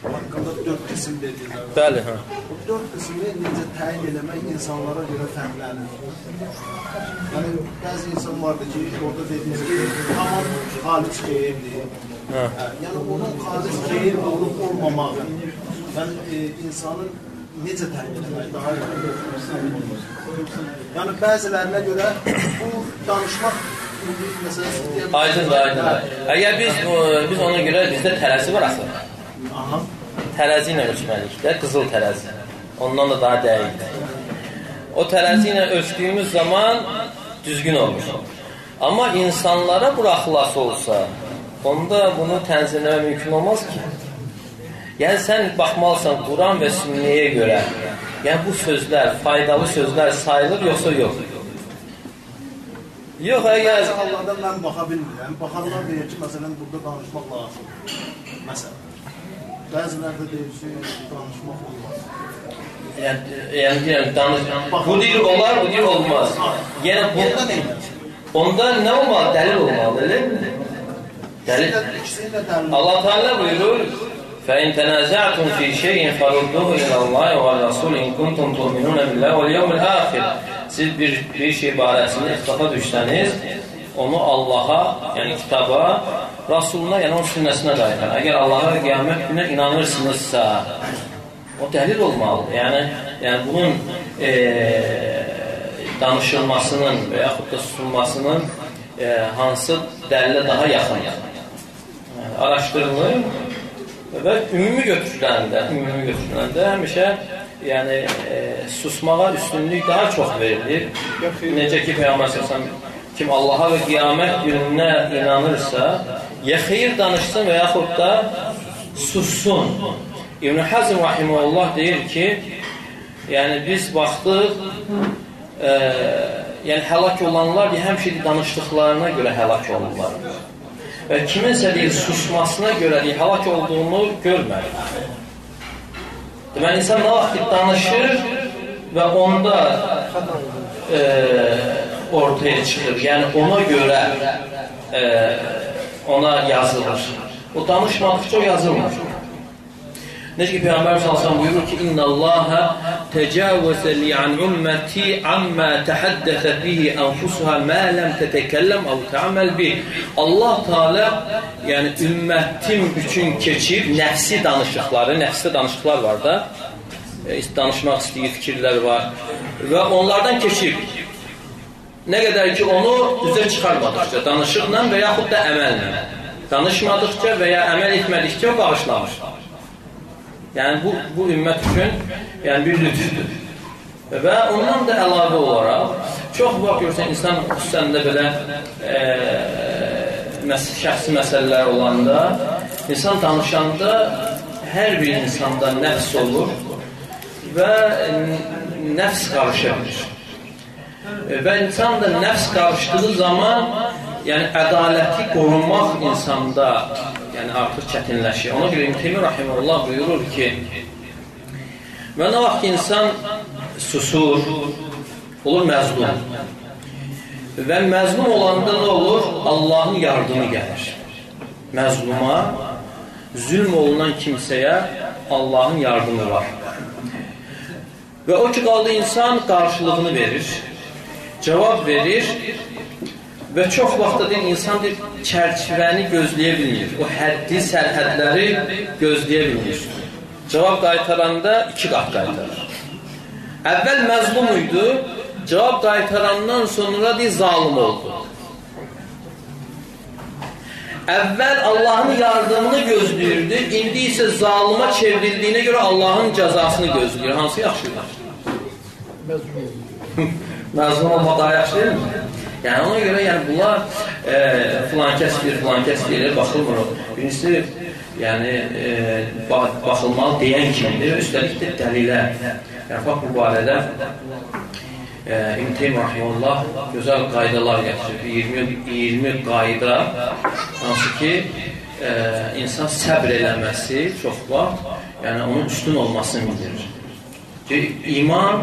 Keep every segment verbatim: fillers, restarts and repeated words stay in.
haqqında dörd qism dedilər. Bəli, hə. Bu dörd qismi necə təyin eləmək insanlara görə fərqlənir. Yəni, bəzi insan vardır ki, orada dediniz ki, tamam xalis xeyirdir. Yəni, onun xalis xeyir olub olmamağı, yəni insanın necə təyin eləmək daha yox. Yəni, bəzilərinə görə bu danışmaq aydındır, aydındır. Əgər biz, biz ona görə bizdə tərəzi var axı. Aha. Tərəzi ilə ölçməliyik də, qızıl tərəzi. Ondan da daha dəqiqdir. O tərəzi ilə ölçdüyümüz zaman düzgün olur. Amma insanlara buraxılası olsa, onda bunu tənzimləmə mümkün olmaz ki. Yəni, sən baxmalısan Quran və sünnəyə görə, yəni bu sözlər, faydalı sözlər sayılır, yoxsa yox. Yox, əgər... Allah'dan mən baxa bilmirəm. Baxanlar deyir ki, məsələn, burada danışmaq lazım. Məsələn. Bəzilər də deyir ki, danışmaq olmaz. Yəni, deyirəm, danışmaq... Bu deyir olar, bu deyir olmaz. Yəni, onda neydir? Onda nə olmalı? Dəlil olmalı, elə mi? Dəlil. Allah Teala buyurur, فَاِنْ تَنَازَعْتُمْ فِي شَيْءٍ فَرُدُّهُ إِلَى اللّٰهِ وَالرَّسُولِ اِنْ كُنْتُمْ تُؤْمِنُونَ بِاللّٰهِ وَالْيَوْمِ الْآخِرِ. Siz bir, bir şey barəsində ixtilafa düşsəniz, onu Allaha, yəni kitaba, Rasuluna, yəni onun sünnəsinə qayıtar. Əgər Allaha və qiyamət günə inanırsınızsa, o dəlil olmalıdır. Yəni, yəni bunun e, danışılmasının və yaxud da susulmasının e, hansı dəlilə daha yaxın yəni, araşdırılır və ümumi götürüləndə, ümumi götürüləndə həmişə yəni e, susmağa üstünlük daha çox verilir. Necə ki, Peyğəmbər sallallahu kim Allaha və qiyamət gününə inanırsa, ya xeyir danışsın və yaxud da sussun. İbn Hazm rahimehullah deyir ki, yəni biz baxdıq, e, yəni həlak olanlar həmişə danışdıqlarına görə həlak olurlar. Və kiminsə deyir, susmasına görə deyir, həlak olduğunu görmədik. Deməli, insan nə vaxt danışır və onda e, ortaya çıxır. Yəni, ona görə e, ona yazılır. O danışmadıqca yazılmır. Necə ki, Peyğəmbər sallallahu əleyhi və səlləm buyurur ki, İnna Allaha təcavvəzə li an ümməti amma təhəddəsə bihi anfusuha mə ləm tətəkəlləm əv tə'aməl bih. Allah Teala yəni ümmətim üçün keçib nəfsi danışıqları, nəfsdə danışıqlar var da, e, danışmaq istəyir fikirlər var və onlardan keçib. Nə qədər ki, onu üzə çıxarmadıqca, danışıqla və yaxud da əməllə. Danışmadıqca və ya əməl etmədikcə bağışlamış. Yəni, bu, bu ümmət üçün yəni, bir lütfüdür. Və ondan da əlavə olaraq, çox vaxt görürsən, insan xüsusən də belə e, məs şəxsi məsələlər olanda, insan danışanda hər bir insanda nəfs olur və nəfs qarışa bilir. Və insan da nəfs qarışdığı zaman yəni ədaləti qorunmaq insanda yəni artıq çətinləşir. Ona görə İbn Teymiyyə rahimehullah buyurur ki, və nə vaxt insan susur, olur məzlum. Və məzlum olanda nə olur? Allahın yardımı gəlir. Məzluma, zülm olunan kimsəyə Allahın yardımı var. Və o ki, qaldı insan qarşılığını verir, cavab verir və çox vaxtda deyil, insan deyil, çərçivəni gözləyə bilmir. O həddi, sərhədləri gözləyə bilmir. Cavab qaytaranda iki qat qaytarır. Əvvəl məzlum idi, cavab qaytarandan sonra deyil, zalim oldu. Əvvəl Allahın yardımını gözləyirdi, indi isə zalıma çevrildiyinə görə Allahın cəzasını gözləyir. Hansı yaxşıdır? Məzlum olma daha yaxşı deyil mi? Yəni, ona görə yəni, bunlar e, filan kəs deyir, filan kəs deyir, baxılmır. Birincisi, yəni, e, baxılmalı deyən kimdir, üstəlik də dəlilə. Yəni, bax, bu barədə e, İbn Teymiyyə rahimehullah gözəl qaydalar gətirir. iyirmi qayda, hansı ki, e, insan səbr eləməsi çox vaxt, yəni, onun üstün olmasını bildirir. Ki, iman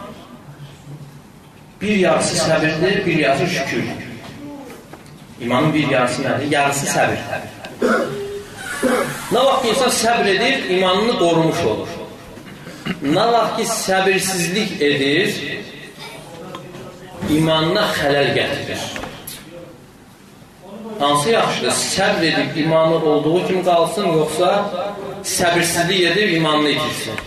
bir yarısı səbirdir, bir yarısı şükürdür. İmanın bir yarısı nədir? Yarısı səbir. Nə vaxt ki, insan səbr edir, imanını qorumuş olur. Nə vaxt ki, səbirsizlik edir, imanına xələl gətirir. Hansı yaxşıdır? Səbr edib imanı olduğu kimi qalsın, yoxsa səbirsizlik edib imanını itirsin?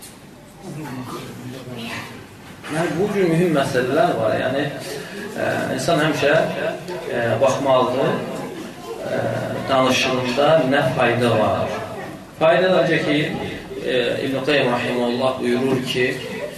Yəni, bu cür mühüm məsələlər var. Yəni, e, insan həmişə e, baxmalıdır, e, danışığında nə fayda var. Fayda da ki, e, İbn-i Qayyim Rahimullah buyurur ki,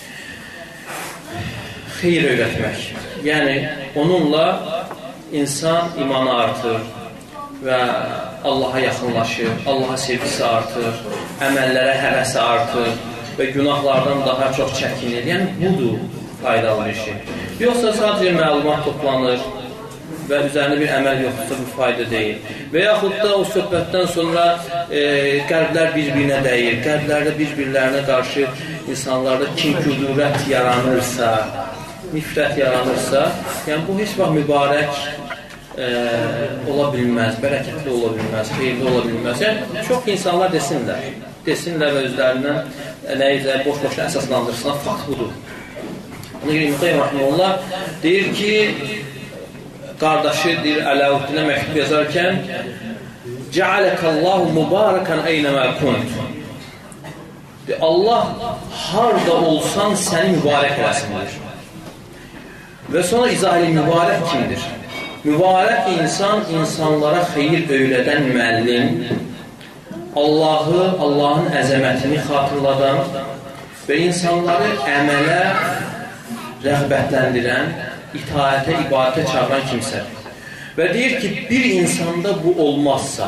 xeyir öyrətmək. Yəni, onunla insan imanı artır və Allaha yaxınlaşır, Allaha sevgisi artır, əməllərə həvəsi artır və günahlardan daha çox çəkinir. Yəni, budur faydalı bir şey. Yoxsa sadəcə məlumat toplanır və üzərində bir əməl yoxsa bu fayda deyil. Və yaxud da o söhbətdən sonra e, qəlblər bir-birinə dəyir, qəlblərdə bir-birlərinə qarşı insanlarda kin-kudurət yaranırsa, nifrət yaranırsa, yəni bu heç vaxt mübarək e, ola bilməz, bərəkətli ola bilməz, xeyirli ola bilməz. Yəni, çox insanlar desinlər, desinlər və özlərindən nəyizə boş-boşuna əsaslandırsınlar, fakt budur. Ona görə İbn-i Qayyim Rahimullah deyir ki, qardaşı deyir Əlaüddinə məktub yazarkən Cəaləkəllahu mübarəkən eynəmə kunt. Allah harda olsan səni mübarək eləsindir. Və sonra izah edin, mübarək kimdir? Mübarək insan, insanlara xeyir öyrədən müəllim, Allahı, Allahın əzəmətini xatırladan və insanları əmələ rəğbətləndirən, itaətə, ibadətə çağıran kimsədir. Və deyir ki, bir insanda bu olmazsa,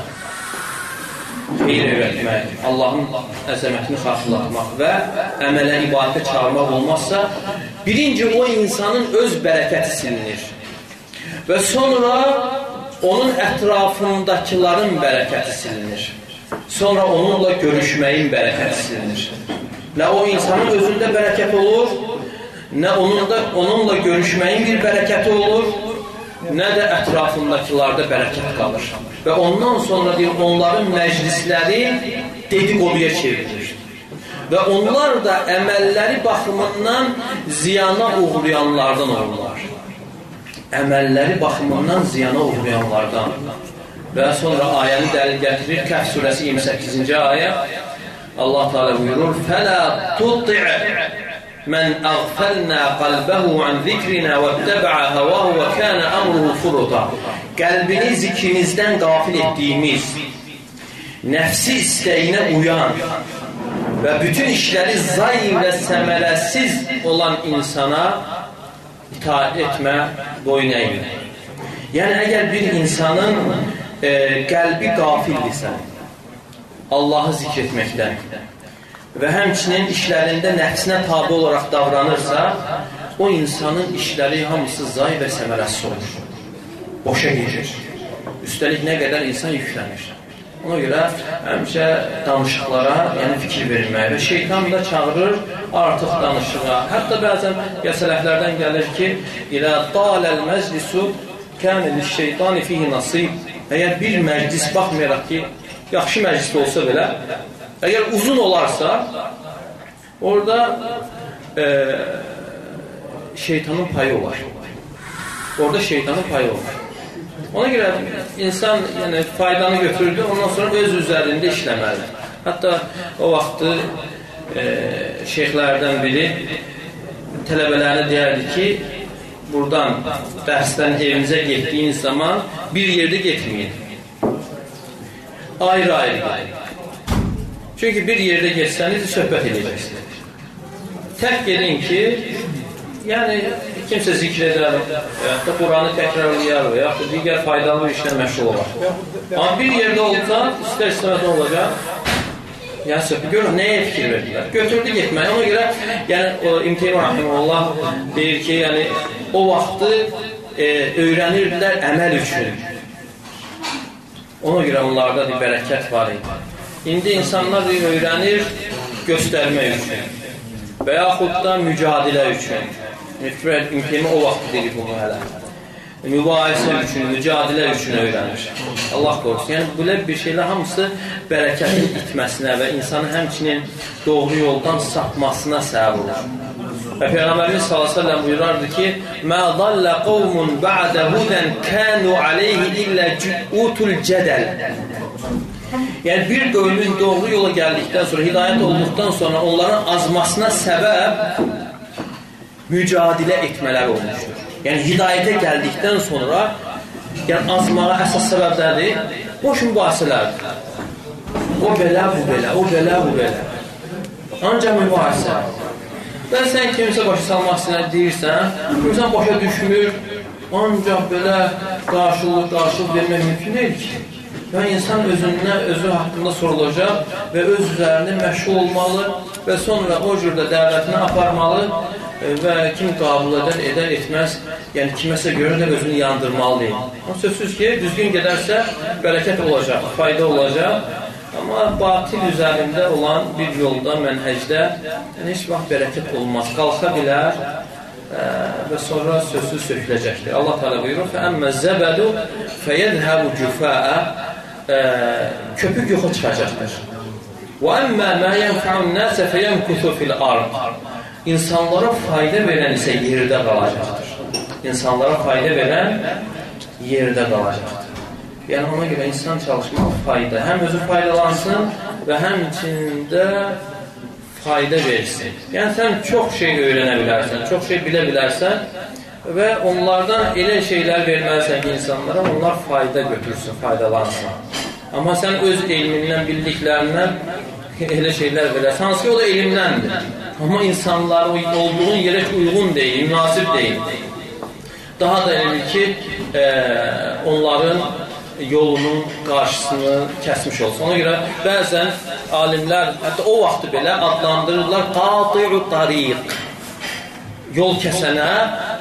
xeyir öyrətmək, Allahın əzəmətini xatırlatmaq və əmələ, ibadətə çağırmaq olmazsa, birinci o insanın öz bərəkəti silinir. Və sonra onun ətrafındakiların bərəkəti silinir. Sonra onunla görüşməyin bərəkəti silinir. Nə o insanın özündə bərəkət olur, nə onunla, onunla görüşməyin bir bərəkəti olur, nə də ətrafındakilarda bərəkət qalır. Və ondan sonra deyir, onların məclisləri dedikoduya çevrilir. Və onlar da əməlləri baxımından ziyana uğrayanlardan olurlar. Əməlləri baxımından ziyana uğrayanlardan. Və sonra ayəni dəlil gətirir. Kəhf surəsi iyirmi səkkizinci ayə. Allah Teala buyurur: "Fələ tuti' men əğfəlnə qalbəhu an zikrina və təbə'a havahu və kənə əmruhu furuta." Qəlbini zikrimizdən qafil etdiyimiz, nəfsi istəyinə uyan və bütün işləri zay və səmərəsiz olan insana itaat etmə, boyun əymə. Yəni, əgər bir insanın e, qəlbi qafildirsə, Allahı zikr etməkdən və həmçinin işlərində nəfsinə tabi olaraq davranırsa, o insanın işləri hamısı zay və səmərəsiz olur. Boşa gedir. Üstəlik nə qədər insan yüklənir. Ona görə həmişə danışıqlara, yəni fikir verilməyə və şeytan da çağırır artıq danışığa. Hətta bəzən sələflərdən gəlir ki, İlə daləl məclisu kənəl şeytani fihi nasib. Əgər bir məclis baxmayaraq ki, yaxşı məclis olsa belə, əgər uzun olarsa, orada e, şeytanın payı olar. Orada şeytanın payı olar. Ona görə insan yəni, faydanı götürdü, ondan sonra öz üzərində işləməlidir. Hətta o vaxtı e, şeyxlərdən biri tələbələrinə deyərdi ki, buradan dərsdən evinizə getdiyiniz zaman bir yerdə getməyin. Ayrı-ayrı gedin. Çünki bir yerdə geçsəniz söhbət edəcəksiniz. Tək gedin ki, yəni kimsə zikr edər, yaxud da Quranı təkrarlayar və yaxud da digər faydalı bir işlə məşğul olar. Amma bir yerdə olsa, istər-istəməz olacaq, yəni söhbət, görün, nəyə fikir verdilər? Götürdü getməyi. Ona görə, yəni, İmtihən Rahimullah deyir ki, yəni, o vaxtı e, öyrənirdilər əməl üçün. Ona görə onlarda bir bərəkət var idi. İndi insanlar öyrənir göstərmək üçün və yaxud da mücadilə üçün. İmtihəni o vaxt deyir bunu hələ. mübahisə üçün, mücadilə üçün öyrənir. Allah qorusun. Yəni, belə bir şeylər hamısı bərəkətin itməsinə və insanın həmçinin doğru yoldan sapmasına səbəb olur. Və Peyğəmbərimiz sallallahu əleyhi və səlləm buyurardı ki: "Mə dallə qavmun ba'də hudən kanu alayhi illə utul cədəl." Yəni, bir qövmün doğru yola gəldikdən sonra, hidayət olduqdan sonra onların azmasına səbəb mücadilə etmələr olmuşdur. Yəni, hidayətə gəldikdən sonra yəni, azmağa əsas səbəblərdir, boş mübahisələrdir. O belə, bu belə, o belə, bu belə. Ancaq mübahisə. Və sən kimsə başa salmaq istəyən deyirsən, kimsə başa düşmür, ancaq belə qarşılıq, qarşılıq vermək mümkün deyil ki. Və insan özündən, özü haqqında sorulacaq və öz üzərində məşğul olmalı və sonra o cürdə dəvətini aparmalı və kim qabul edər, edər, etməz, yəni kiməsə görə də özünü yandırmalı deyil. O sözsüz ki, düzgün gedərsə bərəkət olacaq, fayda olacaq, amma batil üzərində olan bir yolda, mənhəcdə yəni, heç vaxt bərəkət olmaz, qalxa bilər və sonra sözsüz söküləcəkdir. Allah Teala buyurur: "Fəəmmə zəbədu fəyədhəbu cüfəə" köpük yoxa çıxacaqdır. "Və əmmə mə yənfəun nəsə fəyəmkusu fil ard" İnsanlara fayda verən isə yerdə qalacaqdır. İnsanlara fayda verən yerdə qalacaqdır. Yəni, ona görə insan çalışmaq fayda. Həm özü faydalansın və həmçində fayda versin. Yəni, sən çox şey öyrənə bilərsən, çox şey bilə bilərsən və onlardan elə şeylər verməlisən ki, insanlara onlar fayda götürsün, faydalansın. Amma sən öz elmindən, bildiklərindən elə şeylər verərsən, hansı ki, o da elmdəndir. Amma insanlar olduğun yerə uyğun deyil, münasib deyil. Daha da elə ki, e, onların yolunun qarşısını kəsmiş olsun. Ona görə bəzən alimlər, hətta o vaxtı belə adlandırırlar, qati'u tariq. Yol kəsənə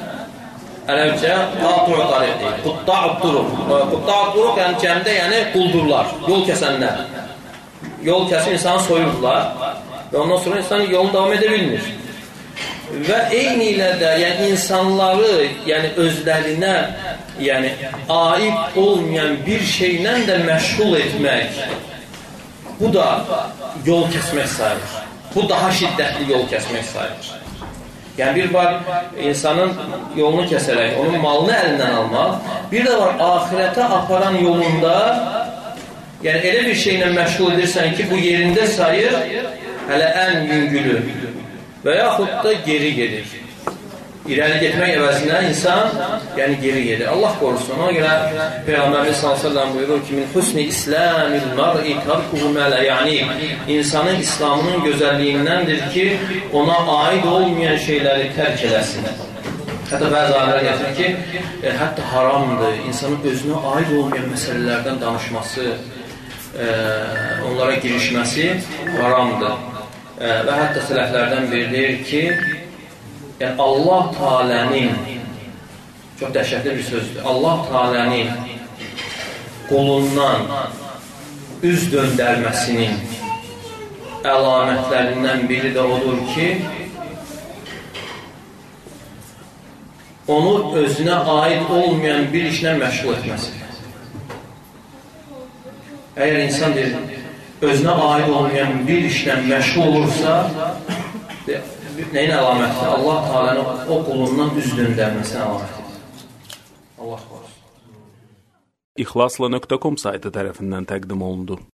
ərəbcə qati'u tariq deyil. Qutta'u turuq. Qutta'u turuq yəni cəmdə, yəni quldurlar, yol kəsənlər. Yol kəsib insanı soyurlar və ondan sonra insan yolunu davam edə bilmir. Və eyni ilə də yəni insanları yəni özlərinə yəni aid olmayan bir şeylə də məşğul etmək, bu da yol kəsmək sayılır. Bu daha şiddətli yol kəsmək sayılır. Yəni bir var insanın yolunu kəsərək, onun malını əlindən almaq, bir də var ahirətə aparan yolunda yəni elə bir şeylə məşğul edirsən ki, bu yerində sayır hələ ən yüngülü və yaxud da geri gedir. İrəli getmək əvəzinə insan yəni geri gedir. Allah qorusun. Ona görə Peyğəmbərimiz sallallahu əleyhi və səlləm buyurur ki, min husni islamil mar'i tarkuhu ma la ya'ni. İnsanın İslamının gözəlliyindəndir ki, ona aid olmayan şeyləri tərk eləsin. Hətta bəzi alimlər gətirir ki, e, hətta haramdır insanın özünə aid olmayan məsələlərdən danışması, e, onlara girişməsi haramdır. E, və hətta sələflərdən biri deyir ki, yəni Allah Teala'nın çox dəhşətli bir sözdür. Allah Teala'nın qolundan üz döndərməsinin əlamətlərindən biri də odur ki, onu özünə aid olmayan bir işlə məşğul etməsidir. Əgər insan deyir, özünə aid olmayan bir işlə məşğul olursa, nəyin əlamətidir? Allah Teala'nın o qulundan üz döndərməsinin əlamətidir. Allah qorusun. İxlasla nöqtə com saytı tərəfindən təqdim olundu.